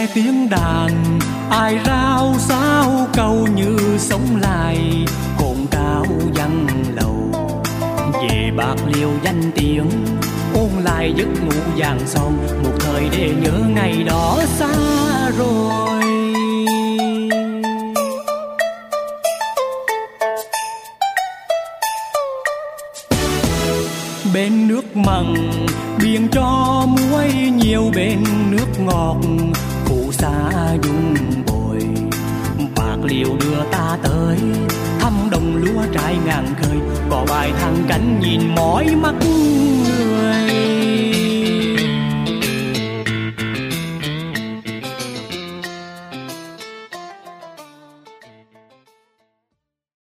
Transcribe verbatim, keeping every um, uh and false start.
nghe tiếng đàn ai rao sao câu như sống lại, cồn cao vang lầu về Bạc Liêu danh tiếng, ôn lại giấc ngủ vàng son một thời để nhớ ngày đó xa rồi. Bên nước mặn biển cho muối nhiều, bên nước ngọt phù sa dung bồi. Bạc Liêu đưa ta tới thăm đồng lúa trải ngàn khơi, có bài thăng cánh nhìn mỏi mắt người.